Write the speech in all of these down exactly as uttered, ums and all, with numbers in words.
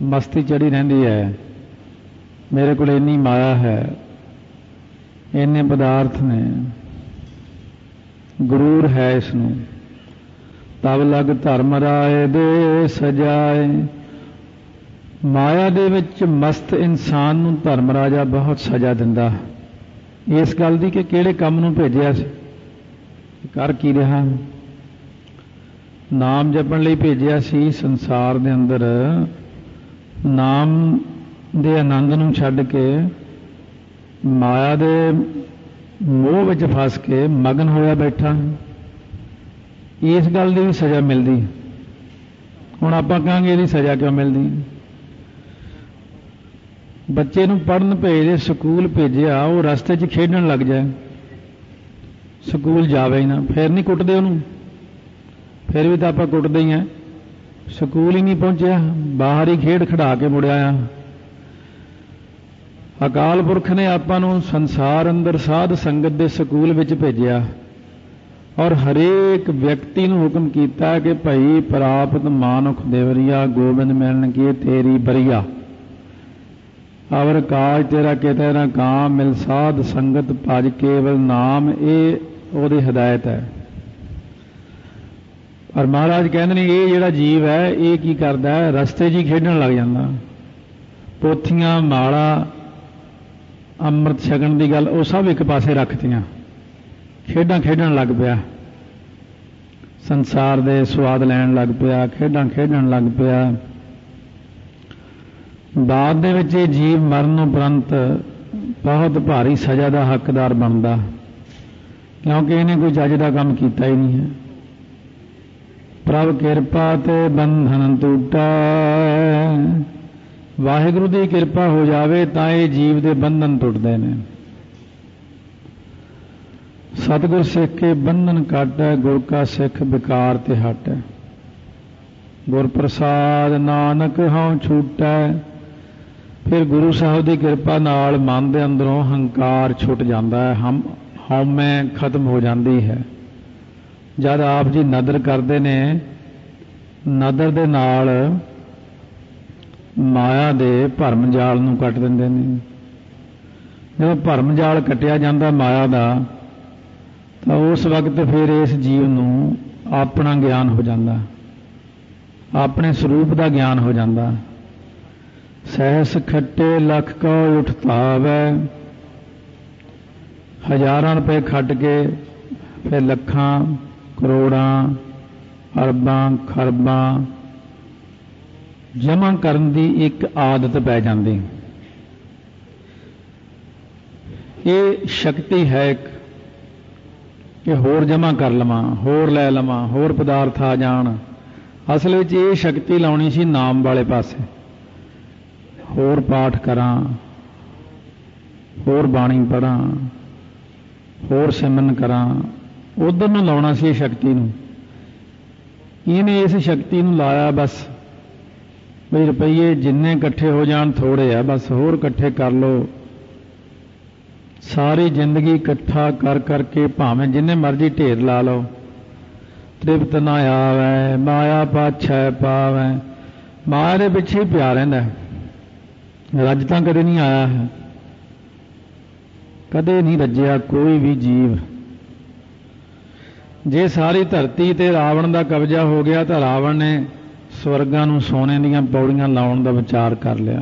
मस्ती चढ़ी रहिंदी है, मेरे को इन्नी माया है, इन्ने पदार्थ ने, गुरूर है इसनूं। तब लग धर्म राय दे सजाए। माया दे विच मस्त इंसान नूं धर्म राजा बहुत सजा दिंदा इस गल दी कि किहड़े काम नूं भेजिया सी, कर की रहा। नाम जपण लई भेजिया सी, संसार दे अंदर नाम दे आनंद नूं छड्ड के माया दे मोह विच फस के मगन होया बैठा। इस गल की भी सज़ा मिलती। हुण आपां कहांगे इहदी सज़ा क्यों मिलती। बच्चे नूं पढ़न भेजे, स्कूल भेजिया, वो रस्ते च खेडण लग जाए, स्कूल जावे ही ना, फिर नहीं कुटदे उहनूं। फिर भी तो आपां कुटदे ही हैं। स्कूल ही नहीं पहुंचिया, बाहर ही खेड खड़ा के मुड़ आया। अकाल पुरख ने आपां नूं संसार अंदर साध संगत दे स्कूल विच भेजिया और हरेक व्यक्ति नूं हुक्म कीता कि भाई प्राप्त मानुख देवरिया गोबिंद मिलन की तेरी बरिया, अवर काज तेरा किते ना काम, मिल साध संगत भज केवल नाम। ये ओहदी हिदायत है। और महाराज कहते हैं ये जिहड़ा जीव है ये की करदा है, रस्ते जी खेडण लग जांदा। पोथियां माला अमृत छकण की गल वो सब एक पासे रखतियां, खेडां खेडण लग पिया, संसार दे स्वाद लैण लग पिया, खेडां खेडण लग पिया। बाद दे विच ये जीव मरण उपरंत बहुत भारी सज़ा का हकदार बनता, क्योंकि इन्हें कोई चज का काम किया ही नहीं है। प्रभ किरपा ते बंधन टूटा। वाहिगुरू की किरपा हो जाए तो ये जीव के बंधन टुटते हैं। सतगुर सिख के बंधन कट है, गुर का सिख विकार ते हट है। गुर प्रसाद नानक हाँ छूटा। फिर गुरु साहब की किरपा नाल मन दे अंदरों हंकार छुट जाता है, हम हौमै खत्म हो जाती है। जब आप जी नदर करते ने, नदर दे नाल माया दे भरम जाल नूं कट दिंदे ने। जब भरम जाल कटिया जाता माया का, तो उस वक्त फिर इस जीव नूं अपना ज्ञान हो जाता, अपने स्वरूप का ज्ञान हो जाता। सहस खट्टे लख को उठतावै। हजारां रुपए खट के फिर लखां करोड़ां अरबां खरबां जमा करन दी एक आदत पै जाती। ये शक्ति है कि होर जमा कर लवां, होर लै लवां, होर पदार्थ आ जाण। असल में ये शक्ति लाउणी सी नाम वाले पासे, होर पाठ करां, होर बाणी पढ़ां, होर सिमरन करां, उधर नूं लाउणा सी शक्ति नूं। इहने इस शक्ति नूं लाया बस भी रुपये जिन्ने इकट्ठे हो जाण थोड़े आ, बस होर इकट्ठे कर लो। सारी जिंदगी इकट्ठा कर करके भावें जिन्ने मर्जी ढेर ला लो, तृप्त ना आवे, माया पाछै पावै। माया दे पिछे ही पिया रहिंदा, रज तां कदे नहीं आया है, कदे नहीं रज्जिया कोई भी जीव। जे सारी धरती ते रावण का कब्जा हो गया तो रावण ने स्वर्गां नूं सोने दीयां पौड़ियां लाउण दा विचार कर लिया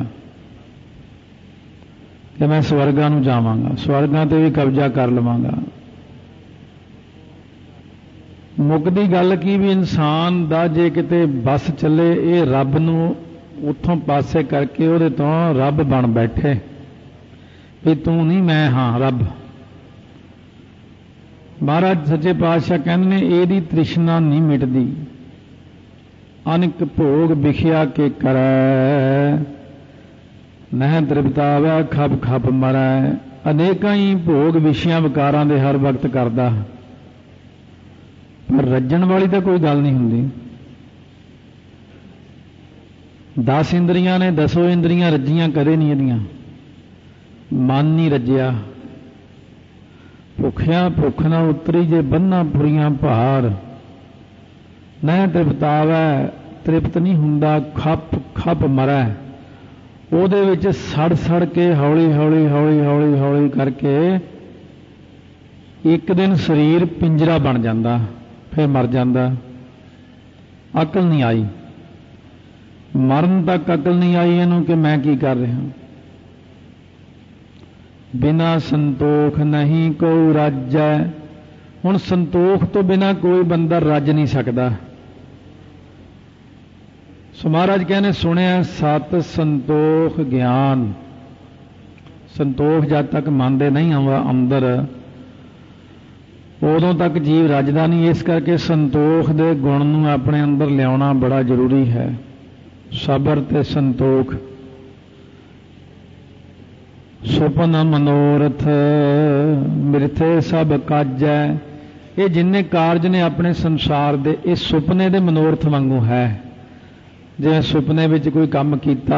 कि मैं स्वर्गां नूं जावांगा, स्वर्गां ते भी कब्जा कर लवांगा। मुकदी गल की भी इंसान दा जे किते बस चले, ये रब नूं उत्थों पासे करके उहदे तों रब बन बैठे भी तू नहीं मैं हाँ रब। महाराज सच्चे पातशाह कहंदे ने इहदी तृष्णा नहीं मिटदी। अनिक भोग विखिया के करै, नह तृप्तावै खप खप मरै। अनेकां ही भोग विषयां विकारां दे हर वक्त करदा, पर रज्जण वाली तो कोई गल नहीं हुंदी। दस इंद्रियां ने, दसों इंद्रियां रज्जियां कदे नहीं इहदियां, मन नहीं रज्जिया। भुखिया भुख न उतरी जे बन्ना पुरियां भार, न तृप्तावै तृप्त नहीं हुंदा खप खप मरै। ਉਹਦੇ ਵਿੱਚ ਸੜ ਸੜ ਕੇ ਹੌਲੀ ਹੌਲੀ ਹੌਲੀ ਹੌਲੀ ਹੌਲੀ ਕਰਕੇ ਇੱਕ ਦਿਨ ਸਰੀਰ ਪਿੰਜਰਾ ਬਣ ਜਾਂਦਾ, ਫਿਰ ਮਰ ਜਾਂਦਾ। ਅਕਲ ਨਹੀਂ ਆਈ, ਮਰਨ ਤੱਕ ਅਕਲ ਨਹੀਂ ਆਈ ਇਹਨੂੰ ਕਿ ਮੈਂ ਕੀ ਕਰ ਰਿਹਾ। ਬਿਨਾ ਸੰਤੋਖ ਨਹੀਂ ਕੋਈ ਰਾਜੈ। ਹੁਣ ਸੰਤੋਖ ਤੋਂ ਬਿਨਾ ਕੋਈ ਬੰਦਾ ਰੱਜ ਨਹੀਂ ਸਕਦਾ। ਸੋ ਮਹਾਰਾਜ ਕਹਿੰਦੇ ਸੁਣਿਆ ਸਤ ਸੰਤੋਖ ਗਿਆਨ। ਸੰਤੋਖ ਜਦ ਤੱਕ ਮਨ ਦੇ ਨਹੀਂ ਆਉਂਦਾ ਅੰਦਰ, ਉਦੋਂ ਤੱਕ ਜੀਵ ਰੱਜਦਾ ਨਹੀਂ। ਇਸ ਕਰਕੇ ਸੰਤੋਖ ਦੇ ਗੁਣ ਨੂੰ ਆਪਣੇ ਅੰਦਰ ਲਿਆਉਣਾ ਬੜਾ ਜ਼ਰੂਰੀ ਹੈ। ਸਬਰ ਤੇ ਸੰਤੋਖ। ਸੁਪਨ ਮਨੋਰਥ ਮਿਰਥੇ ਸਭ ਕਾਜੈ। ਇਹ ਜਿੰਨੇ ਕਾਰਜ ਨੇ ਆਪਣੇ ਸੰਸਾਰ ਦੇ, ਇਹ ਸੁਪਨੇ ਦੇ ਮਨੋਰਥ ਵਾਂਗੂ ਹੈ। ਜਿਵੇਂ ਸੁਪਨੇ ਵਿੱਚ ਕੋਈ ਕੰਮ ਕੀਤਾ,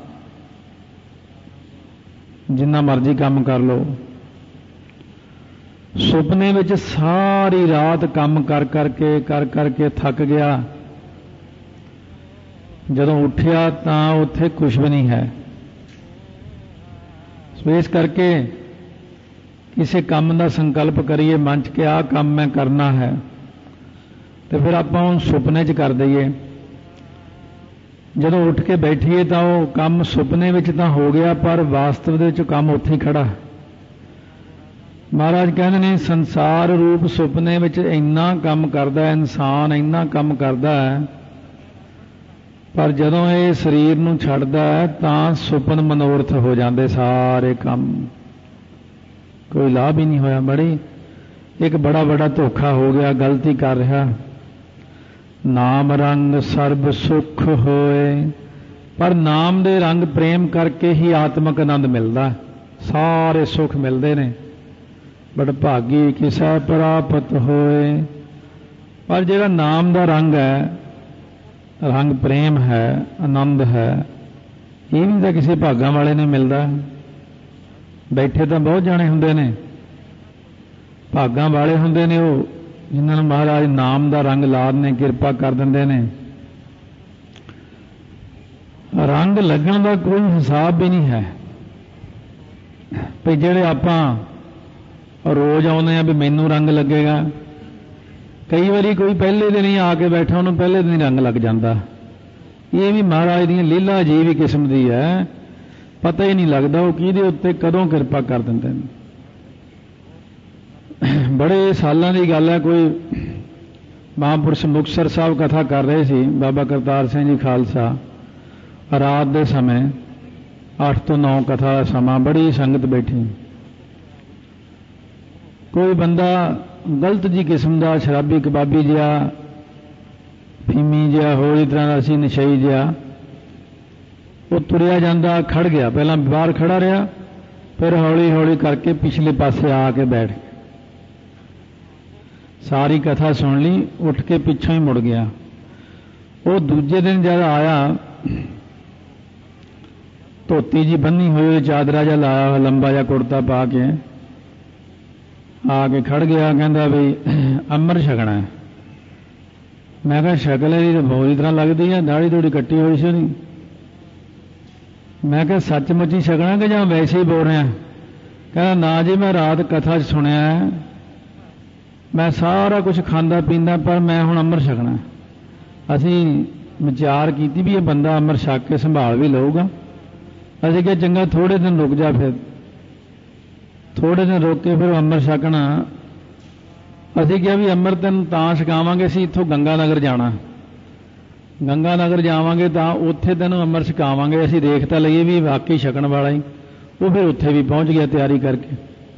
ਜਿੰਨਾ ਮਰਜ਼ੀ ਕੰਮ ਕਰ ਲਓ, ਸੁਪਨੇ ਵਿੱਚ ਸਾਰੀ ਰਾਤ ਕੰਮ ਕਰ ਕਰਕੇ ਕਰ ਕਰਕੇ ਥੱਕ ਗਿਆ, ਜਦੋਂ ਉੱਠਿਆ ਤਾਂ ਉੱਥੇ ਕੁਛ ਵੀ ਨਹੀਂ ਹੈ। ਸੋ ਇਸ ਕਰਕੇ ਕਿਸੇ ਕੰਮ ਦਾ ਸੰਕਲਪ ਕਰੀਏ ਮਨ 'ਚ ਕਿ ਆਹ ਕੰਮ ਮੈਂ ਕਰਨਾ ਹੈ, ਤੇ ਫਿਰ ਆਪਾਂ ਉਹ ਸੁਪਨੇ 'ਚ ਕਰ ਦਈਏ। ਜਦੋਂ ਉੱਠ ਕੇ ਬੈਠੀਏ ਤਾਂ ਉਹ ਕੰਮ ਸੁਪਨੇ ਵਿੱਚ ਤਾਂ ਹੋ ਗਿਆ, ਪਰ ਵਾਸਤਵ ਦੇ ਵਿੱਚ ਕੰਮ ਉੱਥੇ ਹੀ ਖੜਾ। ਮਹਾਰਾਜ ਕਹਿੰਦੇ ਨੇ ਸੰਸਾਰ ਰੂਪ ਸੁਪਨੇ ਵਿੱਚ ਇੰਨਾ ਕੰਮ ਕਰਦਾ ਹੈ ਇਨਸਾਨ, ਇੰਨਾ ਕੰਮ ਕਰਦਾ ਹੈ, ਪਰ ਜਦੋਂ ਇਹ ਸਰੀਰ ਨੂੰ ਛੱਡਦਾ ਹੈ ਤਾਂ ਸੁਪਨ ਮਨੋਰਥ ਹੋ ਜਾਂਦੇ ਸਾਰੇ ਕੰਮ, ਕੋਈ ਲਾਭ ਹੀ ਨਹੀਂ ਹੋਇਆ। ਬੜੀ ਇੱਕ ਬੜਾ ਬੜਾ ਧੋਖਾ ਹੋ ਗਿਆ, ਗਲਤੀ ਕਰ ਰਿਹਾ। ਨਾਮ ਰੰਗ ਸਰਬ ਸੁਖ ਹੋਏ। ਪਰ ਨਾਮ ਦੇ ਰੰਗ ਪ੍ਰੇਮ ਕਰਕੇ ਹੀ ਆਤਮਕ ਆਨੰਦ ਮਿਲਦਾ, ਸਾਰੇ ਸੁਖ ਮਿਲਦੇ ਨੇ। ਬੜ ਭਾਗੀ ਕਿਸੈ ਪ੍ਰਾਪਤ ਹੋਏ। ਪਰ ਜਿਹੜਾ ਨਾਮ ਦਾ ਰੰਗ ਹੈ, ਰੰਗ ਪ੍ਰੇਮ ਹੈ, ਆਨੰਦ ਹੈ, ਇਹ ਵੀ ਤਾਂ ਕਿਸੇ ਭਾਗਾਂ ਵਾਲੇ ਨੂੰ ਮਿਲਦਾ। ਬੈਠੇ ਤਾਂ ਬਹੁਤ ਜਾਣੇ ਹੁੰਦੇ ਨੇ, ਭਾਗਾਂ ਵਾਲੇ ਹੁੰਦੇ ਨੇ ਉਹ, ਜਿਨ੍ਹਾਂ ਨੂੰ ਮਹਾਰਾਜ ਨਾਮ ਦਾ ਰੰਗ ਲਾ ਦਿੰਦੇ, ਕਿਰਪਾ ਕਰ ਦਿੰਦੇ ਨੇ। ਰੰਗ ਲੱਗਣ ਦਾ ਕੋਈ ਹਿਸਾਬ ਵੀ ਨਹੀਂ ਹੈ। ਵੀ ਜਿਹੜੇ ਆਪਾਂ ਰੋਜ਼ ਆਉਂਦੇ ਆ ਵੀ ਮੈਨੂੰ ਰੰਗ ਲੱਗੇਗਾ, ਕਈ ਵਾਰੀ ਕੋਈ ਪਹਿਲੇ ਦਿਨ ਹੀ ਆ ਕੇ ਬੈਠਾ, ਉਹਨੂੰ ਪਹਿਲੇ ਦਿਨ ਹੀ ਰੰਗ ਲੱਗ ਜਾਂਦਾ। ਇਹ ਵੀ ਮਹਾਰਾਜ ਦੀਆਂ ਲੀਲਾ ਅਜੀਬ ਹੀ ਕਿਸਮ ਦੀ ਹੈ, ਪਤਾ ਹੀ ਨਹੀਂ ਲੱਗਦਾ ਉਹ ਕਿਹਦੇ ਉੱਤੇ ਕਦੋਂ ਕਿਰਪਾ ਕਰ ਦਿੰਦੇ ਨੇ। ਬੜੇ ਸਾਲਾਂ ਦੀ ਗੱਲ ਹੈ, ਕੋਈ ਮਹਾਂਪੁਰਸ਼ ਮੁਕਤਸਰ ਸਾਹਿਬ ਕਥਾ ਕਰ ਰਹੇ ਸੀ, ਬਾਬਾ ਕਰਤਾਰ ਸਿੰਘ ਜੀ ਖਾਲਸਾ। ਰਾਤ ਦੇ ਸਮੇਂ ਅੱਠ ਤੋਂ ਨੌ ਕਥਾ ਦਾ ਸਮਾਂ, ਬੜੀ ਸੰਗਤ ਬੈਠੀ। ਕੋਈ ਬੰਦਾ ਗਲਤ ਜੀ ਕਿਸਮ ਦਾ ਸ਼ਰਾਬੀ ਕਬਾਬੀ ਜਿਹਾ, ਫੀਮੀ ਜਿਹਾ, ਹੋਰ ਇਸ ਤਰ੍ਹਾਂ ਦਾ ਸੀ, ਨਸ਼ਈ ਜਿਹਾ, ਉਹ ਤੁਰਿਆ ਜਾਂਦਾ, ਖੜ ਗਿਆ। ਪਹਿਲਾਂ ਬਾਹਰ ਖੜਾ ਰਿਹਾ, ਫਿਰ ਹੌਲੀ ਹੌਲੀ ਕਰਕੇ ਪਿਛਲੇ ਪਾਸੇ ਆ ਕੇ ਬੈਠ ਗਿਆ। ਸਾਰੀ ਕਥਾ ਸੁਣ ਲਈ, ਉੱਠ ਕੇ ਪਿੱਛੋਂ ਹੀ ਮੁੜ ਗਿਆ। ਉਹ ਦੂਜੇ ਦਿਨ ਜਦ ਆਇਆ, ਧੋਤੀ ਜੀ ਬੰਨੀ ਹੋਈ, ਚਾਦਰਾ ਜਿਹਾ ਲਾਇਆ, ਲੰਬਾ ਜਿਹਾ ਕੁੜਤਾ ਪਾ ਕੇ ਆ ਕੇ ਖੜ ਗਿਆ। ਕਹਿੰਦਾ ਵੀ ਅੰਮ੍ਰਿਤ ਛਕਣਾ ਹੈ। ਮੈਂ ਕਿਹਾ ਸ਼ਕਲ ਇਹਦੀ ਤਾਂ ਬਹੁਤ ਤਰ੍ਹਾਂ ਲੱਗਦੀ ਹੈ, ਦਾੜੀ ਦੂੜੀ ਕੱਟੀ ਹੋਈ ਸੀ ਉਹਦੀ। ਮੈਂ ਕਿਹਾ ਸੱਚਮੁੱਚ ਹੀ ਛਕਣਾ ਕਿ ਜਾਂ ਵੈਸੇ ਹੀ ਬੋਲ ਰਿਹਾ? ਕਹਿੰਦਾ ਨਾ ਜੀ, ਮੈਂ ਰਾਤ ਕਥਾ 'ਚ ਸੁਣਿਆ, ਮੈਂ ਸਾਰਾ ਕੁਝ ਖਾਂਦਾ ਪੀਂਦਾ, ਪਰ ਮੈਂ ਹੁਣ ਅੰਮ੍ਰਿਤ ਛਕਣਾ। ਅਸੀਂ ਵਿਚਾਰ ਕੀਤੀ ਵੀ ਇਹ ਬੰਦਾ ਅੰਮ੍ਰਿਤ ਛਕ ਕੇ ਸੰਭਾਲ ਵੀ ਲਊਗਾ। ਅਸੀਂ ਕਿਹਾ ਚੰਗਾ ਥੋੜੇ ਦਿਨ ਰੁਕ ਜਾ। ਫਿਰ ਥੋੜੇ ਦਿਨ ਰੁਕ ਕੇ ਫਿਰ ਅੰਮ੍ਰਿਤ ਛਕਣਾ। ਅਸੀਂ ਕਿਹਾ ਵੀ ਅੰਮ੍ਰਿਤ ਤੈਨੂੰ ਤਾਂ ਛਕਾਵਾਂਗੇ, ਅਸੀਂ ਇੱਥੋਂ ਗੰਗਾ ਨਗਰ ਜਾਣਾ, ਗੰਗਾ ਨਗਰ ਜਾਵਾਂਗੇ ਤਾਂ ਉੱਥੇ ਤੈਨੂੰ ਅੰਮ੍ਰਿਤ ਛਕਾਵਾਂਗੇ। ਅਸੀਂ ਦੇਖ ਤਾਂ ਲਈਏ ਵੀ ਵਾਕਈ ਛਕਣ ਵਾਲਾ ਹੀ। ਉਹ ਫਿਰ ਉੱਥੇ ਵੀ ਪਹੁੰਚ ਗਿਆ ਤਿਆਰੀ ਕਰਕੇ,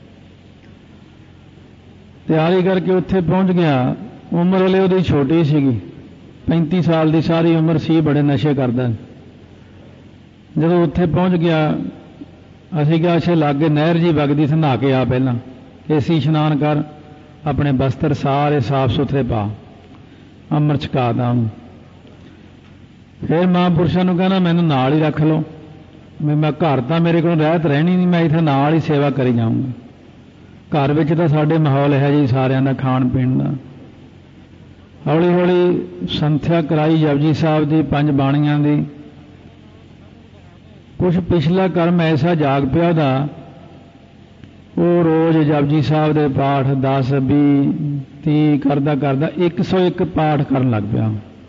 ਤਿਆਰੀ ਕਰਕੇ ਉੱਥੇ ਪਹੁੰਚ ਗਿਆ। ਉਮਰ ਵਾਲੇ ਉਹਦੀ ਛੋਟੀ ਸੀਗੀ, ਪੈਂਤੀ ਸਾਲ ਦੀ ਸਾਰੀ ਉਮਰ ਸੀ, ਬੜੇ ਨਸ਼ੇ ਕਰਦਾ। ਜਦੋਂ ਉੱਥੇ ਪਹੁੰਚ ਗਿਆ, ਅਸੀਂ ਕਿਹਾ ਅੱਛਾ ਲਾਗੇ ਨਹਿਰ ਜੀ ਵਗਦੀ ਸੀ, ਨਹਾ ਕੇ ਆ ਪਹਿਲਾਂ, ਕੇਸੀ ਇਸ਼ਨਾਨ ਕਰ, ਆਪਣੇ ਬਸਤਰ ਸਾਰੇ ਸਾਫ਼ ਸੁਥਰੇ ਪਾ, ਅੰਮ੍ਰਿਤ ਛਕਾ ਦਾਂ। ਫਿਰ ਮਹਾਂਪੁਰਸ਼ਾਂ ਨੂੰ ਕਹਿੰਦਾ ਮੈਨੂੰ ਨਾਲ ਹੀ ਰੱਖ ਲਓ, ਮੈਂ ਘਰ ਤਾਂ ਮੇਰੇ ਕੋਲ ਰਹਿਤ ਰਹਿਣੀ ਨਹੀਂ, ਮੈਂ ਇੱਥੇ ਨਾਲ ਹੀ ਸੇਵਾ ਕਰੀ ਜਾਊਂਗਾ। ਘਰ ਵਿੱਚ ਤਾਂ ਸਾਡੇ ਮਾਹੌਲ ਹੈ ਜੀ ਸਾਰਿਆਂ ਦਾ ਖਾਣ ਪੀਣ ਦਾ। ਹੌਲੀ ਹੌਲੀ ਸੰਥਿਆ ਕਰਾਈ ਜਪਜੀ ਸਾਹਿਬ ਦੀ, ਪੰਜ ਬਾਣੀਆਂ ਦੀ, कुछ पिछला कर्म ऐसा जाग पिया दा वो रोज़ जपजी साहब दे पाठ दस भी ती करदा करदा एक सौ एक पाठ करन लग पिया।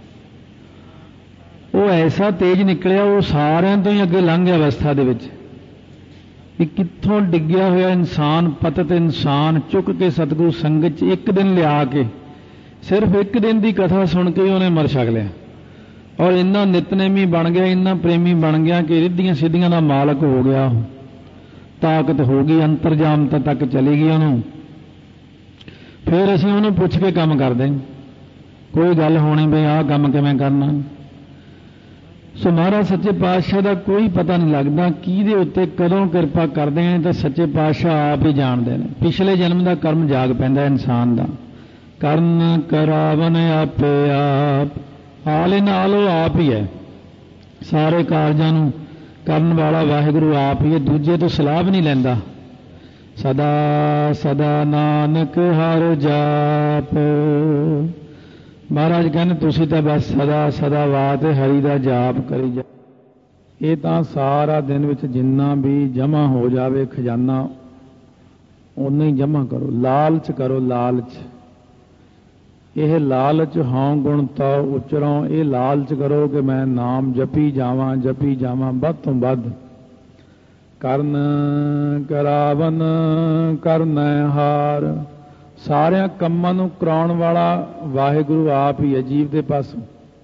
वो ऐसा तेज निकलिया वो सारिਆਂ ਤੋਂ ਹੀ ਅੱਗੇ ਲੰਘ ਗਿਆ अवस्था ਦੇ ਵਿੱਚ कि कित्थों डिग्या होया इंसान पतित इंसान चुक के सतगुरु संगत च एक दिन लिया के सिर्फ एक दिन की कथा सुन के उन्हें मर छक लिया और इन्ना नितनेमी बन गया इन्ना प्रेमी बन गया कि रिद्धियां सिद्धियां का मालक हो गया ताकत हो गई अंतरजामता तक चली गई उन्होंने। फिर असीं उन्होंने पुछ के काम करते कोई गल होनी भी आह काम किवें करना। सो महाराज सच्चे पातशाह का कोई पता नहीं लगता किहदे उत्ते कदों कृपा करते हैं तो सच्चे पातशाह आप ही जानते हैं। पिछले जन्म का कर्म जाग पैंदा इंसान का करन करावन आपे आप आले नाल आप ही है सारे कारजां नूं करन वाला वाहिगुरु आप ही है दूजे तो सलाह भी नहीं लैंदा। सदा सदा नानक हर जाप महाराज कहने तुसीं तां बस सदा सदा वात हरि दा जाप करी जा। ये तां सारा दिन विच जिन्ना भी जमा हो जावे खजाना उन्ना ही जमा करो। लालच करो लालच यह लालच हाँ गुण तो उचरों ये लालच करो कि मैं नाम जपी जावां जपी जावां वध तो वध। करन करावन करन हार सारिया कामां नूं कराउण वाला वाहिगुरु आप ही है जीव दे पासों।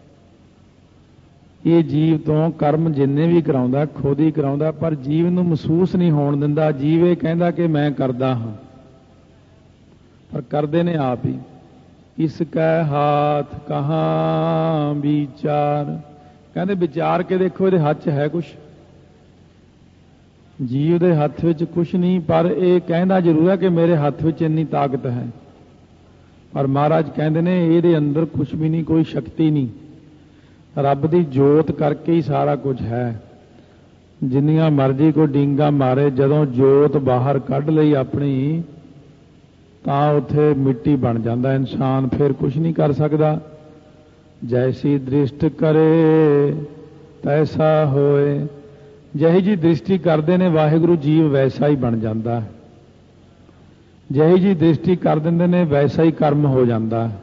ये जीव तो कर्म जिन्ने भी कराउंदा खुद ही कराउंदा पर जीव नूं महसूस नहीं होण दिंदा। जीव ये कहंदा कि मैं करदा हां पर करदे ने आप ही। इसका हाथ कहाँ विचार कहते विचार के देखो ये हाथ च है कुछ जीव दे हथ विच कुछ नहीं पर यह कहना जरूर है कि मेरे हथ विच इन्नी ताकत है। पर महाराज कहते ने ये अंदर कुछ भी नहीं कोई शक्ति नहीं रब दी जोत करके ही सारा कुछ है। जिन्नियां मर्जी कोई डींगा मारे जदों जोत बाहर कढ़ लई अपनी तां उत्थे मिट्टी बन जाता इंसान फिर कुछ नहीं कर सकता। जैसी दृष्टि करे तैसा होए जही जी दृष्टि करते ने वाहिगुरु जीव वैसा ही बन जाता है। जही जी दृष्टि कर देंदे ने वैसा ही कर्म हो जाता है।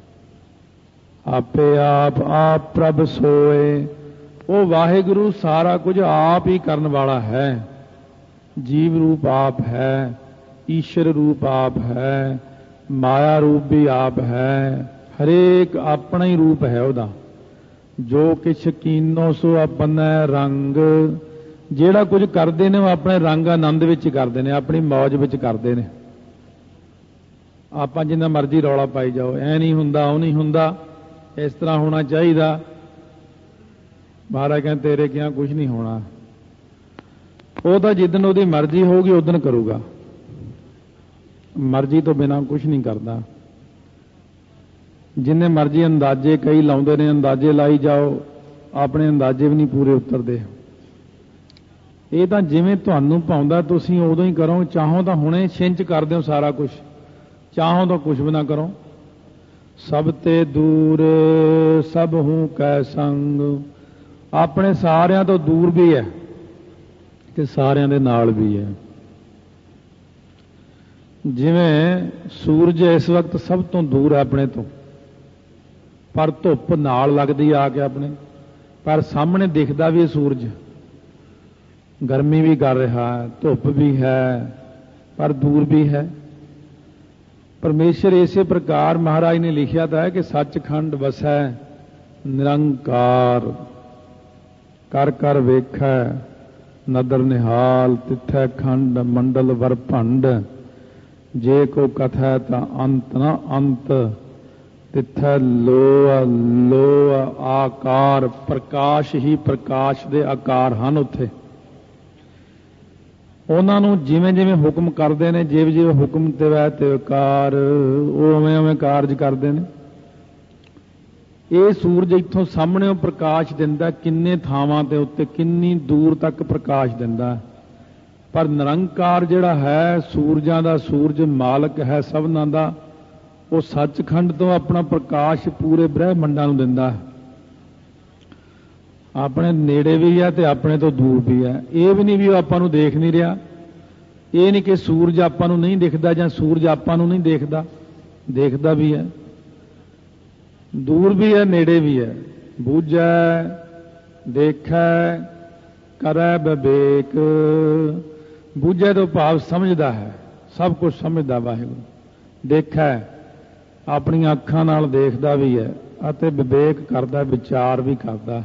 आपे आप आप प्रभ सोए वो वाहिगुरु सारा कुछ आप ही करने वाला है। जीव रूप आप है ईश्वर रूप आप है माया रूप भी आप है हरेक अपना ही रूप है उदा। जो किछ कीनो सो अपना रंग जेड़ा कुछ करते हैं वो अपने रंग आनंद विच करते हैं अपनी मौज विच करते हैं। आप जिन्ना मर्जी रौला पाई जाओ ऐ नहीं हुंदा ओ नहीं हुंदा इस तरह होना चाहिए। महाराज कहते तेरे क्या कुछ नहीं होना वो तो जिदन उसकी मर्जी होगी उदन करूगा मर्जी तो बिना कुछ नहीं करता। जिन्ने मर्जी अंदाजे कई लाउंदे ने अंदाजे लाई जाओ अपने अंदाजे भी नहीं पूरे उतरते। ये तो जिवें तुहानूं पाउंदा तुसीं उदों ही करो चाहो तो हुणे छिंच कर दो सारा कुछ चाहो तो कुछ भी ना करो। सब ते दूर सब हूँ कै संग अपने सारियां तो दूर भी है कि सारियां दे नाल भी है। जिवें सूरज इस वक्त सब तो दूर है अपने तो पर धुप नाल लगदी आके अपने पर सामने दिखता भी सूरज गर्मी भी कर रहा है धुप भी है पर दूर भी है। परमेश्वर इसे प्रकार महाराज ने लिखा था कि सचखंड वसै निरंकार कर कर वेखै नदर निहाल तिथै खंड मंडल वर भंड जे को कथा ता अंत न अंत तिथै लोआ लोआ आकार प्रकाश ही प्रकाश दे आकार हैं। उत्थे उन्होंने जिमें जिमें हुक्म करते हैं जिवे जिवे हुक्म ते वै ते कार उवें उवें कारज करते हैं। ये सूरज इत्थों सामने प्रकाश दिंदा किन्ने थावां ते उत्ते किन्नी दूर तक प्रकाश दिंदा पर निरंकार जिहड़ा है सूरजां दा सूरज मालक है सबनां दा वो सचखंड तो अपना प्रकाश पूरे ब्रह्मंडां नूं दिंदा है। ਆਪਣੇ ਨੇੜੇ ਵੀ ਹੈ ਤੇ ਆਪਣੇ ਤੋਂ ਦੂਰ ਵੀ ਹੈ। ਇਹ ਵੀ ਨਹੀਂ ਵੀ ਉਹ ਆਪਾਂ ਨੂੰ ਦੇਖ ਨਹੀਂ ਰਿਹਾ, ਇਹ ਨਹੀਂ ਕਿ ਸੂਰਜ ਆਪਾਂ ਨੂੰ ਨਹੀਂ ਦਿਖਦਾ ਜਾਂ ਸੂਰਜ ਆਪਾਂ ਨੂੰ ਨਹੀਂ ਦੇਖਦਾ, ਦੇਖਦਾ ਵੀ ਹੈ, ਦੂਰ ਵੀ ਹੈ, ਨੇੜੇ ਵੀ ਹੈ। ਬੂਝੈ ਦੇਖੈ ਕਰੈ ਵਿਵੇਕ। ਬੂਝੈ ਤੋਂ ਭਾਵ ਸਮਝਦਾ ਹੈ, ਸਭ ਕੁਝ ਸਮਝਦਾ ਵਾਹਿਗੁਰੂ। ਦੇਖੈ ਆਪਣੀਆਂ ਅੱਖਾਂ ਨਾਲ ਦੇਖਦਾ ਵੀ ਹੈ ਅਤੇ ਵਿਵੇਕ ਕਰਦਾ, ਵਿਚਾਰ ਵੀ ਕਰਦਾ।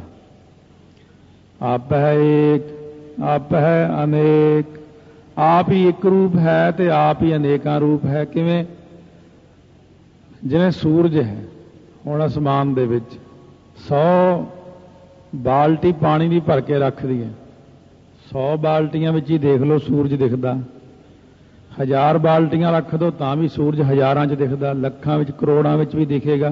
ਆਪ ਹੈ ਏਕ ਆਪ ਹੈ ਅਨੇਕ, ਆਪ ਹੀ ਇੱਕ ਰੂਪ ਹੈ ਤੇ ਆਪ ਹੀ ਅਨੇਕਾਂ ਰੂਪ ਹੈ। ਕਿਵੇਂ? ਜਿਵੇਂ ਸੂਰਜ ਹੈ ਹੁਣ ਅਸਮਾਨ ਦੇ ਵਿੱਚ, ਸੌ ਬਾਲਟੀ ਪਾਣੀ ਦੀ ਭਰ ਕੇ ਰੱਖਦੀ ਹੈ, ਸੌ ਬਾਲਟੀਆਂ ਵਿੱਚ ਹੀ ਦੇਖ ਲਓ ਸੂਰਜ ਦਿਖਦਾ। ਹਜ਼ਾਰ ਬਾਲਟੀਆਂ ਰੱਖ ਦਿਓ ਤਾਂ ਵੀ ਸੂਰਜ ਹਜ਼ਾਰਾਂ 'ਚ ਦਿਖਦਾ, ਲੱਖਾਂ ਵਿੱਚ ਕਰੋੜਾਂ ਵਿੱਚ ਵੀ ਦਿਖੇਗਾ।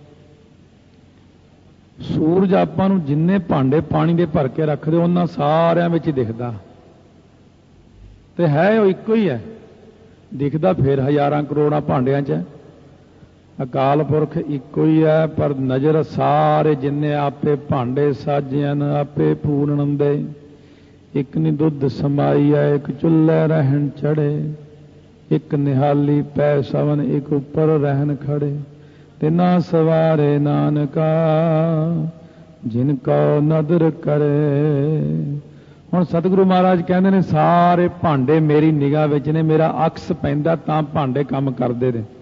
ਸੂਰਜ ਆਪਾਂ ਨੂੰ ਜਿੰਨੇ ਭਾਂਡੇ ਪਾਣੀ ਦੇ ਭਰ ਕੇ ਰੱਖਦੇ ਉਹਨਾਂ ਸਾਰਿਆਂ ਵਿੱਚ ਹੀ ਦਿਖਦਾ, ਤੇ ਹੈ ਉਹ ਇੱਕੋ ਹੀ ਹੈ, ਦਿਖਦਾ ਫਿਰ ਹਜ਼ਾਰਾਂ ਕਰੋੜਾਂ ਭਾਂਡਿਆਂ 'ਚ। ਅਕਾਲ ਪੁਰਖ ਇੱਕੋ ਹੀ ਹੈ, ਪਰ ਨਜ਼ਰ ਸਾਰੇ ਜਿੰਨੇ ਆਪੇ ਭਾਂਡੇ ਸਾਜਿਆਨ ਆਪੇ ਪੂਰਨੰਦੇ। ਇੱਕ ਨੀ ਦੁੱਧ ਸਮਾਈ ਹੈ, ਇੱਕ ਚੁੱਲ੍ਹੇ ਰਹਿਣ ਚੜੇ, ਇੱਕ ਨਿਹਾਲੀ ਪੈ ਸਵਨ, ਇੱਕ ਉੱਪਰ ਰਹਿਣ ਖੜੇ। ਤਿਨਾ ਸਵਾਰੇ ਨਾਨਕਾ ਜਿਨ ਕੋ ਨਦਰ ਕਰੇ। ਹੁਣ ਸਤਿਗੁਰੂ ਮਹਾਰਾਜ ਕਹਿੰਦੇ ਨੇ ਸਾਰੇ ਭਾਂਡੇ ਮੇਰੀ ਨਿਗਾਹ ਵਿੱਚ ਨੇ, ਮੇਰਾ ਅਕਸ ਪੈਂਦਾ ਤਾਂ ਭਾਂਡੇ ਕੰਮ ਕਰਦੇ ਨੇ।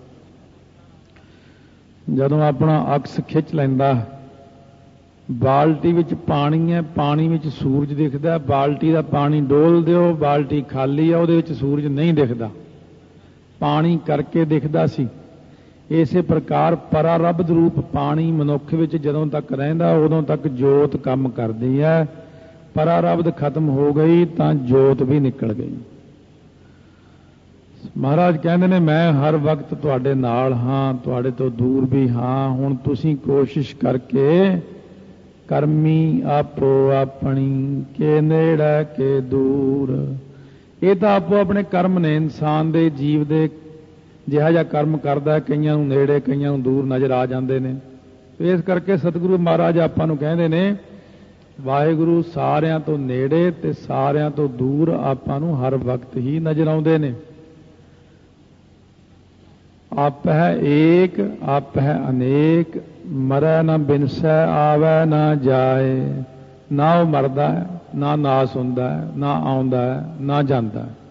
ਜਦੋਂ ਆਪਣਾ ਅਕਸ ਖਿੱਚ ਲੈਂਦਾ, ਬਾਲਟੀ ਵਿੱਚ ਪਾਣੀ ਹੈ, ਪਾਣੀ ਵਿੱਚ ਸੂਰਜ ਦਿਖਦਾ, ਬਾਲਟੀ ਦਾ ਪਾਣੀ ਡੋਲ ਦਿਓ, ਬਾਲਟੀ ਖਾਲੀ ਹੈ, ਉਹਦੇ ਵਿੱਚ ਸੂਰਜ ਨਹੀਂ ਦਿਖਦਾ, ਪਾਣੀ ਕਰਕੇ ਦਿਖਦਾ ਸੀ। ਇਸੇ ਪ੍ਰਕਾਰ ਪਰਾਰਬਧ ਰੂਪ ਪਾਣੀ ਮਨੁੱਖ ਵਿੱਚ ਜਦੋਂ ਤੱਕ ਰਹਿੰਦਾ ਉਦੋਂ ਤੱਕ ਜੋਤ ਕੰਮ ਕਰਦੀ ਹੈ। ਪਰਾਰਬਧ ਖਤਮ ਹੋ ਗਈ ਤਾਂ ਜੋਤ ਵੀ ਨਿਕਲ ਗਈ। ਮਹਾਰਾਜ ਕਹਿੰਦੇ ਨੇ ਮੈਂ ਹਰ ਵਕਤ ਤੁਹਾਡੇ ਨਾਲ ਹਾਂ, ਤੁਹਾਡੇ ਤੋਂ ਦੂਰ ਵੀ ਹਾਂ। ਹੁਣ ਤੁਸੀਂ ਕੋਸ਼ਿਸ਼ ਕਰਕੇ ਕਰਮੀ ਆਪੋ ਆਪਣੀ, ਕੇ ਨੇੜੇ ਕੇ ਦੂਰ। ਇਹ ਤਾਂ ਆਪੋ ਆਪਣੇ ਕਰਮ ਨੇ, ਇਨਸਾਨ ਦੇ ਜੀਵ ਦੇ ਜਿਹਾ ਜਿਹਾ ਕਰਮ ਕਰਦਾ, ਕਈਆਂ ਨੂੰ ਨੇੜੇ ਕਈਆਂ ਨੂੰ ਦੂਰ ਨਜ਼ਰ ਆ ਜਾਂਦੇ ਨੇ। ਇਸ ਕਰਕੇ ਸਤਿਗੁਰੂ ਮਹਾਰਾਜ ਆਪਾਂ ਨੂੰ ਕਹਿੰਦੇ ਨੇ ਵਾਹਿਗੁਰੂ ਸਾਰਿਆਂ ਤੋਂ ਨੇੜੇ ਤੇ ਸਾਰਿਆਂ ਤੋਂ ਦੂਰ ਆਪਾਂ ਨੂੰ ਹਰ ਵਕਤ ਹੀ ਨਜ਼ਰ ਆਉਂਦੇ ਨੇ। ਆਪ ਹੈ ਏਕ ਆਪ ਹੈ ਅਨੇਕ, ਮਰੈ ਨਾ ਬਿਨਸੈ ਆਵੈ ਨਾ ਜਾਏ। ਨਾ ਉਹ ਮਰਦਾ ਹੈ, ਨਾ ਨਾਸ ਹੁੰਦਾ ਹੈ, ਨਾ ਆਉਂਦਾ ਹੈ, ਨਾ ਜਾਂਦਾ ਹੈ,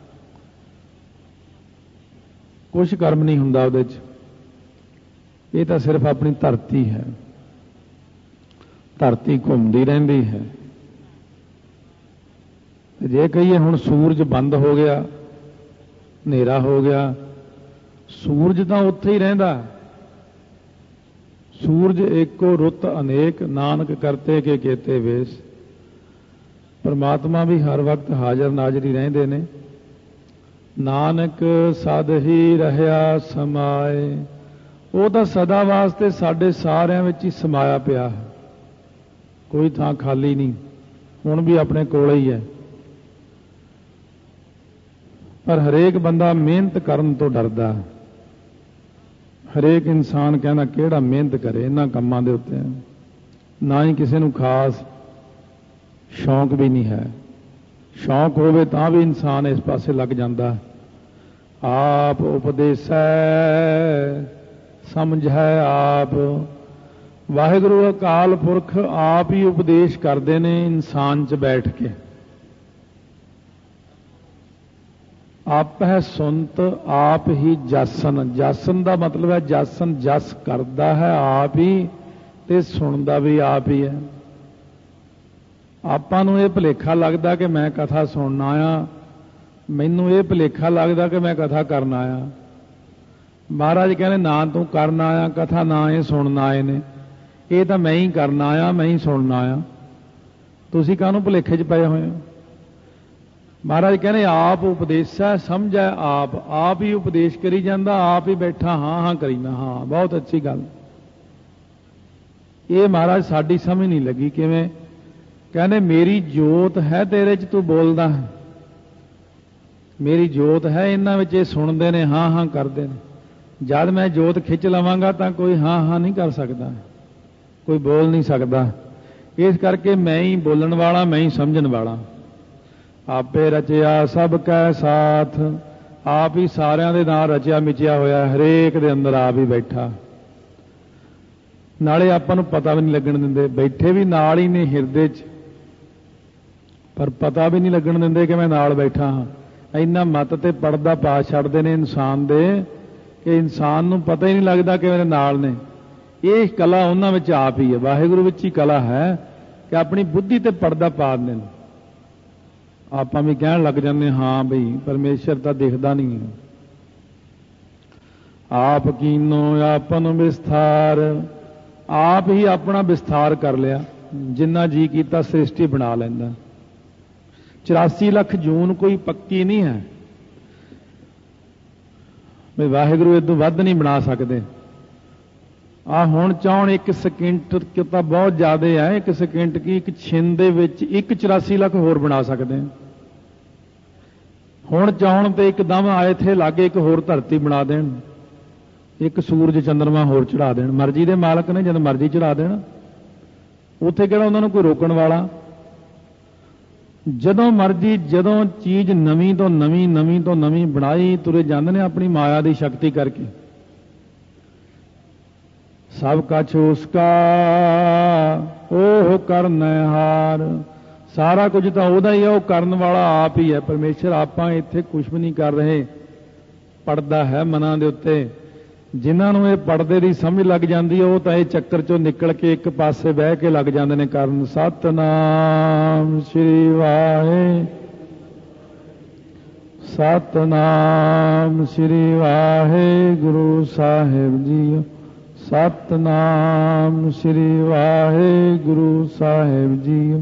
ਕੁਛ ਕਰਮ ਨਹੀਂ ਹੁੰਦਾ ਉਹਦੇ 'ਚ। ਇਹ ਤਾਂ ਸਿਰਫ ਆਪਣੀ ਧਰਤੀ ਹੈ, ਧਰਤੀ ਘੁੰਮਦੀ ਰਹਿੰਦੀ ਹੈ। ਜੇ ਕਹੀਏ ਹੁਣ ਸੂਰਜ ਬੰਦ ਹੋ ਗਿਆ, ਹਨੇਰਾ ਹੋ ਗਿਆ, ਸੂਰਜ ਤਾਂ ਉੱਥੇ ਹੀ ਰਹਿੰਦਾ। ਸੂਰਜ ਏਕੋ ਰੁੱਤ ਅਨੇਕ, ਨਾਨਕ ਕਰਤੇ ਕੇ ਕੇਤੇ ਵੇਸ। ਪਰਮਾਤਮਾ ਵੀ ਹਰ ਵਕਤ ਹਾਜ਼ਰ ਨਾਜ਼ਰ ਹੀ ਰਹਿੰਦੇ ਨੇ। ਨਾਨਕ ਸਦ ਹੀ ਰਹਿਆ ਸਮਾਏ, ਉਹ ਤਾਂ ਸਦਾ ਵਾਸਤੇ ਸਾਡੇ ਸਾਰਿਆਂ ਵਿੱਚ ਹੀ ਸਮਾਇਆ ਪਿਆ ਹੈ, ਕੋਈ ਥਾਂ ਖਾਲੀ ਨਹੀਂ, ਹੁਣ ਵੀ ਆਪਣੇ ਕੋਲ ਹੀ ਹੈ। ਪਰ ਹਰੇਕ ਬੰਦਾ ਮਿਹਨਤ ਕਰਨ ਤੋਂ ਡਰਦਾ। ਹਰੇਕ ਇਨਸਾਨ ਕਹਿੰਦਾ ਕਿਹੜਾ ਮਿਹਨਤ ਕਰੇ ਇਹਨਾਂ ਕੰਮਾਂ ਦੇ ਉੱਤੇ, ਨਾ ਹੀ ਕਿਸੇ ਨੂੰ ਖਾਸ ਸ਼ੌਂਕ ਵੀ ਨਹੀਂ ਹੈ। ਸ਼ੌਂਕ ਹੋਵੇ ਤਾਂ ਵੀ ਇਨਸਾਨ ਇਸ ਪਾਸੇ ਲੱਗ ਜਾਂਦਾ। ਆਪ ਉਪਦੇਸੈ ਸਮਝੈ ਆਪ, ਵਾਹਿਗੁਰੂ ਅਕਾਲ ਪੁਰਖ ਆਪ ਹੀ ਉਪਦੇਸ਼ ਕਰਦੇ ਨੇ ਇਨਸਾਨ 'ਚ ਬੈਠ ਕੇ। ਆਪ ਹੈ ਸੁਨਤ ਆਪ ਹੀ ਜਾਸਨ, ਜਾਸਨ ਦਾ ਮਤਲਬ ਹੈ ਜਾਸਨ, ਜਸ ਕਰਦਾ ਹੈ ਆਪ ਹੀ ਤੇ ਸੁਣਦਾ ਵੀ ਆਪ ਹੀ ਹੈ। ਆਪਾਂ ਨੂੰ ਇਹ ਭੁਲੇਖਾ ਲੱਗਦਾ ਕਿ ਮੈਂ ਕਥਾ ਸੁਣਨ ਆਇਆ, ਮੈਨੂੰ ਇਹ ਭੁਲੇਖਾ ਲੱਗਦਾ ਕਿ ਮੈਂ ਕਥਾ ਕਰਨ ਆਇਆ। ਮਹਾਰਾਜ ਕਹਿੰਦੇ ਨਾ ਤੂੰ ਕਰਨ ਆਇਆ ਕਥਾ, ਨਾ ਇਹ ਸੁਣਨ ਆਏ ਨੇ, ਇਹ ਤਾਂ ਮੈਂ ਹੀ ਕਰਨ ਆਇਆ, ਮੈਂ ਹੀ ਸੁਣਨ ਆਇਆ। ਤੁਸੀਂ ਕਾਹਨੂੰ ਭੁਲੇਖੇ 'ਚ ਪਏ ਹੋਏ ਹੋ? ਮਹਾਰਾਜ ਕਹਿੰਦੇ ਆਪ ਉਪਦੇਸੈ ਸਮਝੈ ਆਪ, ਆਪ ਹੀ ਉਪਦੇਸ਼ ਕਰੀ ਜਾਂਦਾ, ਆਪ ਹੀ ਬੈਠਾ ਹਾਂ ਹਾਂ ਕਰੀ ਮੈਂ। ਹਾਂ, ਬਹੁਤ ਅੱਛੀ ਗੱਲ। ਇਹ ਮਹਾਰਾਜ ਸਾਡੀ ਸਮਝ ਨਹੀਂ ਲੱਗੀ। ਕਿਵੇਂ? ਕਹਿੰਦੇ ਮੇਰੀ ਜੋਤ ਹੈ ਤੇਰੇ 'ਚ, ਤੂੰ ਬੋਲਦਾ ਹੈ, ਮੇਰੀ ਜੋਤ ਹੈ ਇਹਨਾਂ ਵਿੱਚ, ਇਹ ਸੁਣਦੇ ਨੇ ਹਾਂ ਹਾਂ ਕਰਦੇ ਨੇ। ਜਦ ਮੈਂ ਜੋਤ ਖਿੱਚ ਲਵਾਂਗਾ ਤਾਂ ਕੋਈ ਹਾਂ ਹਾਂ ਨਹੀਂ ਕਰ ਸਕਦਾ, ਕੋਈ ਬੋਲ ਨਹੀਂ ਸਕਦਾ। इस करके मैं ही बोलन वाला, मैं ही समझण वाला। आपे रचिया सब कै साथ, आप ही सारिਆਂ ਦੇ ਨਾਲ ਰਚਿਆ ਮਿਚਿਆ ਹੋਇਆ, ਹਰੇਕ ਦੇ ਅੰਦਰ ਆਪ ਹੀ ਬੈਠਾ। ਨਾਲੇ ਆਪਾਂ ਨੂੰ ਪਤਾ ਵੀ ਨਹੀਂ ਲੱਗਣ ਦਿੰਦੇ, ਬੈਠੇ ਵੀ ਨਾਲ ਹੀ ਨੇ ਹਿਰਦੇ 'ਚ, ਪਰ ਪਤਾ ਵੀ ਨਹੀਂ ਲੱਗਣ ਦਿੰਦੇ ਕਿ ਮੈਂ ਨਾਲ ਬੈਠਾ ਹਾਂ। ਇੰਨਾ ਮੱਤ ਤੇ ਪਰਦਾ ਪਾ ਛੱਡਦੇ ਨੇ ਇਨਸਾਨ ਦੇ ਕਿ ਇਨਸਾਨ ਨੂੰ ਪਤਾ ਹੀ ਨਹੀਂ ਲੱਗਦਾ ਕਿ ਮੇਰੇ ਨਾਲ ਨੇ। ਇਹ ਕਲਾ ਉਹਨਾਂ ਵਿੱਚ ਆਪ ਹੀ ਹੈ, ਵਾਹਿਗੁਰੂ ਵਿੱਚ ਹੀ ਕਲਾ ਹੈ ਕਿ ਆਪਣੀ ਬੁੱਧੀ ਤੇ ਪਰਦਾ ਪਾ ਦਿੰਦੇ ਨੇ। ਆਪਾਂ ਵੀ ਕਹਿਣ ਲੱਗ ਜਾਂਦੇ ਹਾਂ ਬਈ ਪਰਮੇਸ਼ਰ ਤਾਂ ਦਿਖਦਾ ਨਹੀਂ ਹੈ। ਆਪ ਕੀਨੋ ਆਪਨ ਵਿਸਥਾਰ, ਆਪ ਹੀ ਆਪਣਾ ਵਿਸਥਾਰ ਕਰ ਲਿਆ, ਜਿੰਨਾ ਜੀ ਕੀਤਾ ਸ੍ਰਿਸ਼ਟੀ ਬਣਾ ਲੈਂਦਾ। ਚੁਰਾਸੀ ਲੱਖ ਜੂਨ ਕੋਈ ਪੱਕੀ ਨਹੀਂ ਹੈ ਵੀ ਵਾਹਿਗੁਰੂ ਇਹ ਤੋਂ ਵੱਧ ਨਹੀਂ ਬਣਾ ਸਕਦੇ। ਆ ਹੁਣ ਚਾਹਣ ਇੱਕ ਸਕਿੰਟ ਤਾਂ ਬਹੁਤ ਜ਼ਿਆਦਾ ਹੈ, ਇੱਕ ਸਕਿੰਟ ਕੀ ਇੱਕ ਛਿੰਨ ਦੇ ਵਿੱਚ ਇੱਕ ਚੁਰਾਸੀ ਲੱਖ ਹੋਰ ਬਣਾ ਸਕਦੇ। ਹੁਣ ਚਾਹਣ ਤੇ ਇੱਕਦਮ ਆਏ ਥੇ ਲਾਗੇ ਇੱਕ ਹੋਰ ਧਰਤੀ ਬਣਾ ਦੇਣ, ਇੱਕ ਸੂਰਜ ਚੰਦਰਮਾ ਹੋਰ ਚੜਾ ਦੇਣ। ਮਰਜ਼ੀ ਦੇ ਮਾਲਕ ਨੇ, ਜਦ ਮਰਜ਼ੀ ਚੜਾ ਦੇਣ। ਉੱਥੇ ਕਿਹੜਾ ਉਹਨਾਂ ਨੂੰ ਕੋਈ ਰੋਕਣ ਵਾਲਾ। ਜਦੋਂ ਮਰਜ਼ੀ ਜਦੋਂ ਚੀਜ਼ ਨਵੀਂ ਤੋਂ ਨਵੀਂ ਨਵੀਂ ਤੋਂ ਨਵੀਂ ਬਣਾਈ ਤੁਰੇ ਜਾਂਦੇ ਨੇ ਆਪਣੀ ਮਾਇਆ ਦੀ ਸ਼ਕਤੀ ਕਰਕੇ। ਸਭ ਕਛ ਉਸਕਾ ਉਹ ਕਰਨਹਾਰ, ਸਾਰਾ ਕੁਝ ਤਾਂ ਉਹਦਾ ਹੀ ਹੈ, ਉਹ ਕਰਨ ਵਾਲਾ ਆਪ ਹੀ ਹੈ ਪਰਮੇਸ਼ਰ। ਆਪਾਂ ਇੱਥੇ ਕੁਝ ਵੀ ਨਹੀਂ ਕਰ ਰਹੇ। ਪੜਦਾ ਹੈ ਮਨਾਂ ਦੇ ਉੱਤੇ। ਜਿਨ੍ਹਾਂ ਨੂੰ ਇਹ ਪੜਦੇ ਦੀ ਸਮਝ ਲੱਗ ਜਾਂਦੀ ਹੈ ਉਹ ਤਾਂ ਇਹ ਚੱਕਰ ਚੋਂ ਨਿਕਲ ਕੇ ਇੱਕ ਪਾਸੇ ਬਹਿ ਕੇ ਲੱਗ ਜਾਂਦੇ ਨੇ ਕਰਨ। ਸਤਨਾਮ ਸ੍ਰੀ ਵਾਹਿ ਸਤਨਾਮ ਸ੍ਰੀ ਵਾਹਿਗੁਰੂ ਸਾਹਿਬ ਜੀ। ਸਤਨਾਮ ਸ੍ਰੀ ਵਾਹਿਗੁਰੂ ਸਾਹਿਬ ਜੀ।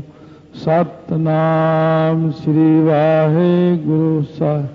ਸਤਨਾਮ ਸ੍ਰੀ ਵਾਹਿਗੁਰੂ ਸਾਹਿਬ।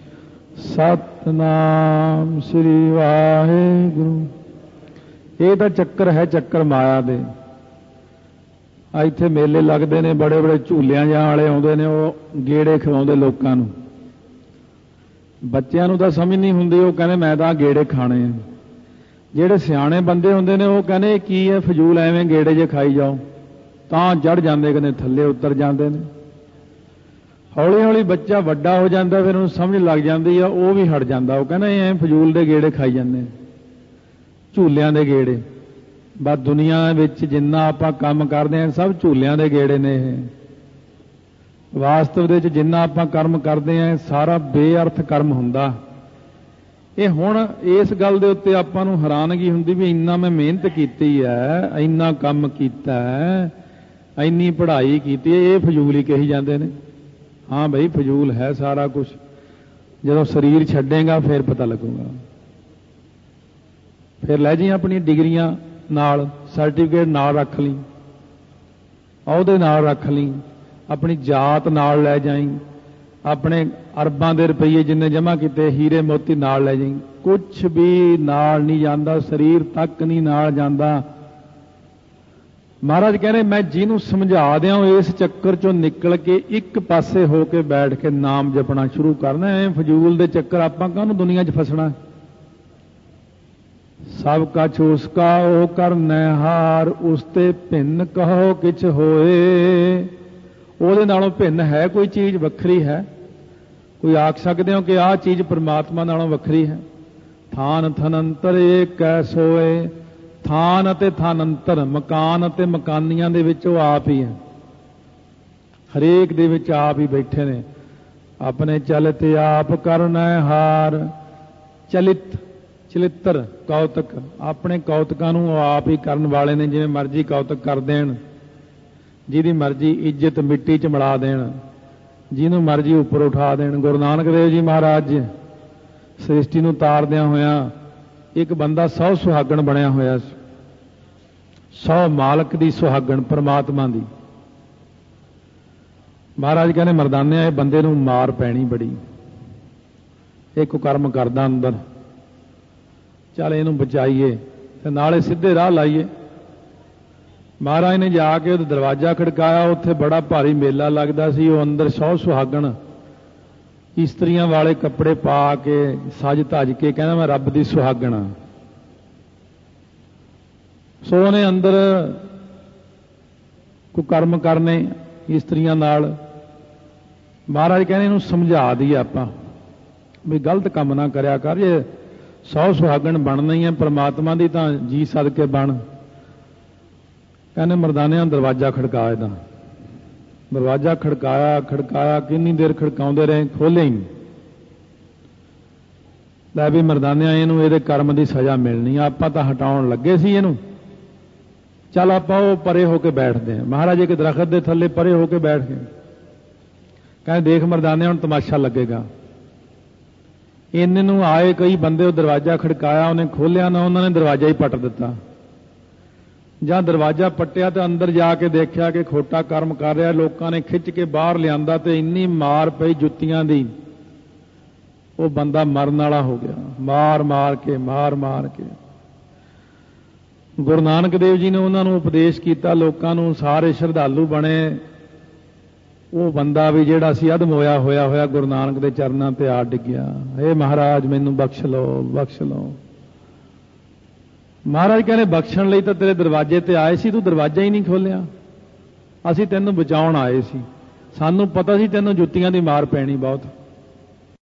ਸਤਨਾਮ ਸ੍ਰੀ ਵਾਹਿਗੁਰੂ। ਇਹ ਤਾਂ ਚੱਕਰ ਹੈ, ਚੱਕਰ ਮਾਇਆ ਦੇ। ਆ ਇੱਥੇ ਮੇਲੇ ਲੱਗਦੇ ਨੇ, ਬੜੇ ਬੜੇ ਝੂਲਿਆਂ ਜਾਂ ਵਾਲੇ ਆਉਂਦੇ ਨੇ, ਉਹ ਗੇੜੇ ਖਵਾਉਂਦੇ ਲੋਕਾਂ ਨੂੰ। ਬੱਚਿਆਂ ਨੂੰ ਤਾਂ ਸਮਝ ਨਹੀਂ ਹੁੰਦੀ, ਉਹ ਕਹਿੰਦੇ ਮੈਂ ਤਾਂ ਗੇੜੇ ਖਾਣੇ ਆ। ਜਿਹੜੇ ਸਿਆਣੇ ਬੰਦੇ ਹੁੰਦੇ ਨੇ ਉਹ ਕਹਿੰਦੇ ਕੀ ਹੈ ਫਜ਼ੂਲ, ਐਵੇਂ ਗੇੜੇ ਜੇ ਖਾਈ ਜਾਓ, ਤਾਂ ਜੜ ਜਾਂਦੇ, ਕਹਿੰਦੇ ਥੱਲੇ ਉਤਰ ਜਾਂਦੇ ਨੇ। ਹੌਲੀ ਹੌਲੀ ਬੱਚਾ ਵੱਡਾ ਹੋ ਜਾਂਦਾ, ਫਿਰ ਉਹਨੂੰ ਸਮਝ ਲੱਗ ਜਾਂਦੀ ਆ, ਉਹ ਵੀ ਹਟ ਜਾਂਦਾ। ਉਹ ਕਹਿੰਦਾ ਐਂ ਫਜ਼ੂਲ ਦੇ ਗੇੜੇ ਖਾਈ ਜਾਂਦੇ, ਝੂਲਿਆਂ ਦੇ ਗੇੜੇ। ਬਸ ਦੁਨੀਆ ਵਿੱਚ ਜਿੰਨਾ ਆਪਾਂ ਕੰਮ ਕਰਦੇ ਹਾਂ ਸਭ ਝੂਲਿਆਂ ਦੇ ਗੇੜੇ ਨੇ। ਇਹ ਵਾਸਤਵ ਦੇ ਵਿੱਚ ਜਿੰਨਾ ਆਪਾਂ ਕਰਮ ਕਰਦੇ ਹਾਂ ਸਾਰਾ ਬੇਅਰਥ ਕਰਮ ਹੁੰਦਾ। ਇਹ ਹੁਣ ਇਸ ਗੱਲ ਦੇ ਉੱਤੇ ਆਪਾਂ ਨੂੰ ਹੈਰਾਨਗੀ ਹੁੰਦੀ ਵੀ ਇੰਨਾ ਮੈਂ ਮਿਹਨਤ ਕੀਤੀ ਹੈ, ਇੰਨਾ ਕੰਮ ਕੀਤਾ ਹੈ, ਇੰਨੀ ਪੜ੍ਹਾਈ ਕੀਤੀ ਹੈ, ਇਹ ਫਜ਼ੂਲ ਹੀ ਕਹੀ ਜਾਂਦੇ ਨੇ। ਹਾਂ ਬਈ ਫਜ਼ੂਲ ਹੈ ਸਾਰਾ ਕੁਝ, ਜਦੋਂ ਸਰੀਰ ਛੱਡੇਗਾ ਫਿਰ ਪਤਾ ਲੱਗੂਗਾ। ਫਿਰ ਲੈ ਜੀ ਆਪਣੀ ਡਿਗਰੀਆਂ ਨਾਲ, ਸਰਟੀਫਿਕੇਟ ਨਾਲ ਰੱਖ ਲਈ, ਉਹਦੇ ਨਾਲ ਰੱਖ ਲਈ, ਆਪਣੀ ਜਾਤ ਨਾਲ ਲੈ ਜਾਈਂ, ਆਪਣੇ ਅਰਬਾਂ ਦੇ ਰੁਪਈਏ ਜਿੰਨੇ ਜਮ੍ਹਾਂ ਕੀਤੇ ਹੀਰੇ ਮੋਤੀ ਨਾਲ ਲੈ ਜਾਈਂ। ਕੁਛ ਵੀ ਨਾਲ ਨਹੀਂ ਜਾਂਦਾ, ਸਰੀਰ ਤੱਕ ਨਹੀਂ ਨਾਲ ਜਾਂਦਾ। ਮਹਾਰਾਜ ਕਹਿੰਦੇ ਮੈਂ ਜਿਹਨੂੰ ਸਮਝਾ ਦਿਆਂ ਇਸ ਚੱਕਰ ਚੋਂ ਨਿਕਲ ਕੇ ਇੱਕ ਪਾਸੇ ਹੋ ਕੇ ਬੈਠ ਕੇ ਨਾਮ ਜਪਣਾ ਸ਼ੁਰੂ ਕਰਨਾ। ਐ ਫਜ਼ੂਲ ਦੇ ਚੱਕਰ ਆਪਾਂ ਕਾਹਨੂੰ ਦੁਨੀਆ 'ਚ ਫਸਣਾ। ਸਭ ਕਛ ਉਸਕਾ ਉਹ ਕਰਨਹਾਰ, ਉਸ ਤੇ ਭਿੰਨ ਕਹੋ ਕਿਛ ਹੋਏ। ਉਹਦੇ ਨਾਲੋਂ ਭਿੰਨ ਹੈ ਕੋਈ ਚੀਜ਼, ਵੱਖਰੀ ਹੈ ਕੋਈ? ਆਖ ਸਕਦੇ ਹੋ ਕਿ ਆਹ ਚੀਜ਼ ਪਰਮਾਤਮਾ ਨਾਲੋਂ ਵੱਖਰੀ ਹੈ? ਥਾਨ ਥਨੰਤਰ ਏਕੈ ਸੋਏ। ਥਾਨ ਅਤੇ ਥਾਨੰਤਰ, ਮਕਾਨ ਅਤੇ ਮਕਾਨੀਆਂ ਦੇ ਵਿੱਚ ਉਹ ਆਪ ਹੀ ਹੈ। ਹਰੇਕ ਦੇ ਵਿੱਚ ਆਪ ਹੀ ਬੈਠੇ ਨੇ। ਆਪਣੇ ਚਲਿਤ ਆਪ ਕਰਨਹਾਰ। ਚਲਿਤ ਚਲਿੱਤਰ ਕੌਤਕ, ਆਪਣੇ ਕੌਤਕਾਂ ਨੂੰ ਉਹ ਆਪ ਹੀ ਕਰਨ ਵਾਲੇ ਨੇ। ਜਿਵੇਂ ਮਰਜ਼ੀ ਕੌਤਕ ਕਰ ਦੇਣ, ਜਿਹਦੀ ਮਰਜ਼ੀ ਇੱਜ਼ਤ ਮਿੱਟੀ 'ਚ ਮਿਲਾ ਦੇਣ, ਜਿਹਨੂੰ ਮਰਜ਼ੀ ਉੱਪਰ ਉਠਾ ਦੇਣ। ਗੁਰੂ ਨਾਨਕ ਦੇਵ ਜੀ ਮਹਾਰਾਜ ਸ੍ਰਿਸ਼ਟੀ ਨੂੰ ਤਾਰਦਿਆਂ ਹੋਇਆਂ ਇੱਕ ਬੰਦਾ ਸੌ ਸੁਹਾਗਣ ਬਣਿਆ ਹੋਇਆ ਸੀ, ਸੌ ਮਾਲਕ ਦੀ ਸੁਹਾਗਣ ਪਰਮਾਤਮਾ ਦੀ। ਮਹਾਰਾਜ ਕਹਿੰਦੇ ਮਰਦਾਨਿਆਂ ਇਹ ਬੰਦੇ ਨੂੰ ਮਾਰ ਪੈਣੀ ਬੜੀ, ਇਹ ਕੁਕਰਮ ਕਰਦਾ ਅੰਦਰ, ਚੱਲ ਇਹਨੂੰ ਬਚਾਈਏ ਤੇ ਨਾਲੇ ਸਿੱਧੇ ਰਾਹ ਲਾਈਏ। ਮਹਾਰਾਜ ਨੇ ਜਾ ਕੇ ਉਹ ਦਰਵਾਜ਼ਾ ਖੜਕਾਇਆ, ਉੱਥੇ ਬੜਾ ਭਾਰੀ ਮੇਲਾ ਲੱਗਦਾ ਸੀ। ਉਹ ਅੰਦਰ ਸੌ ਸੁਹਾਗਣ ਇਸਤਰੀਆਂ ਵਾਲੇ ਕੱਪੜੇ ਪਾ ਕੇ ਸਜ ਧਜ ਕੇ ਕਹਿੰਦਾ ਮੈਂ ਰੱਬ ਦੀ ਸੁਹਾਗਣ ਹਾਂ। ਸੋ ਉਹਨੇ ਅੰਦਰ ਕੋਈ ਕਰਮ ਕਰਨੇ ਇਸਤਰੀਆਂ ਨਾਲ। ਮਹਾਰਾਜ ਕਹਿੰਦੇ ਇਹਨੂੰ ਸਮਝਾ ਦਈਏ ਆਪਾਂ ਵੀ ਗਲਤ ਕੰਮ ਨਾ ਕਰਿਆ ਕਰ, ਜੇ ਸੌ ਸੁਹਾਗਣ ਬਣਨਾ ਹੀ ਹੈ ਪਰਮਾਤਮਾ ਦੀ ਤਾਂ ਜੀ ਸਦਕੇ ਬਣ। ਕਹਿੰਦੇ ਮਰਦਾਨਿਆਂ ਦਰਵਾਜ਼ਾ ਖੜਕਾ, ਇਹਦਾ ਦਰਵਾਜ਼ਾ ਖੜਕਾਇਆ ਖੜਕਾਇਆ ਕਿੰਨੀ ਦੇਰ ਖੜਕਾਉਂਦੇ ਰਹੇ, ਖੋਲ੍ਹੇ ਹੀ ਨਹੀਂ। ਲੈ ਵੀ ਮਰਦਾਨਿਆਂ ਇਹਨੂੰ ਇਹਦੇ ਕਰਮ ਦੀ ਸਜ਼ਾ ਮਿਲਣੀ, ਆਪਾਂ ਤਾਂ ਹਟਾਉਣ ਲੱਗੇ ਸੀ ਇਹਨੂੰ, ਚੱਲ ਆਪਾਂ ਉਹ ਪਰੇ ਹੋ ਕੇ ਬੈਠਦੇ ਹਾਂ। ਮਹਾਰਾਜ ਇੱਕ ਦਰਖਤ ਦੇ ਥੱਲੇ ਪਰੇ ਹੋ ਕੇ ਬੈਠ ਗਏ। ਕਹਿੰਦੇ ਦੇਖ ਮਰਦਾਨਿਆਂ ਹੁਣ ਤਮਾਸ਼ਾ ਲੱਗੇਗਾ। ਇੰਨੇ ਨੂੰ ਆਏ ਕਈ ਬੰਦੇ, ਉਹ ਦਰਵਾਜ਼ਾ ਖੜਕਾਇਆ, ਉਹਨੇ ਖੋਲ੍ਹਿਆ ਨਾ, ਉਹਨਾਂ ਨੇ ਦਰਵਾਜ਼ਾ ਹੀ ਪੱਟ ਦਿੱਤਾ। ਜਾਂ ਦਰਵਾਜ਼ਾ ਪੱਟਿਆ ਤੇ ਅੰਦਰ ਜਾ ਕੇ ਦੇਖਿਆ ਕਿ ਖੋਟਾ ਕਰਮ ਕਰ ਰਿਹਾ, ਲੋਕਾਂ ਨੇ ਖਿੱਚ ਕੇ ਬਾਹਰ ਲਿਆਂਦਾ ਤੇ ਇੰਨੀ ਮਾਰ ਪਈ ਜੁੱਤੀਆਂ ਦੀ, ਉਹ ਬੰਦਾ ਮਰਨ ਵਾਲਾ ਹੋ ਗਿਆ। ਮਾਰ ਮਾਰ ਕੇ ਮਾਰ ਮਾਰ ਕੇ ਗੁਰੂ ਨਾਨਕ ਦੇਵ ਜੀ ਨੇ ਉਹਨਾਂ ਨੂੰ ਉਪਦੇਸ਼ ਕੀਤਾ, ਲੋਕਾਂ ਨੂੰ, ਸਾਰੇ ਸ਼ਰਧਾਲੂ ਬਣੇ। ਉਹ ਬੰਦਾ ਵੀ ਜਿਹੜਾ ਸੀ ਅਧਮ ਹੋਇਆ ਹੋਇਆ ਹੋਇਆ ਗੁਰੂ ਨਾਨਕ ਦੇ ਚਰਨਾਂ ਤੇ ਆ ਡਿੱਗਿਆ, ਇਹ ਮਹਾਰਾਜ ਮੈਨੂੰ ਬਖਸ਼ ਲਓ ਬਖਸ਼ ਲਓ। ਮਹਾਰਾਜ ਕਹਿੰਦੇ ਬਖਸ਼ਣ ਲਈ ਤਾਂ ਤੇਰੇ ਦਰਵਾਜ਼ੇ ਤੇ ਆਏ ਸੀ, ਤੂੰ ਦਰਵਾਜ਼ਾ ਹੀ ਨਹੀਂ ਖੋਲ੍ਹਿਆ। ਅਸੀਂ ਤੈਨੂੰ ਬਚਾਉਣ ਆਏ ਸੀ, ਸਾਨੂੰ ਪਤਾ ਸੀ ਤੈਨੂੰ ਜੁੱਤੀਆਂ ਦੀ ਮਾਰ ਪੈਣੀ ਬਹੁਤ।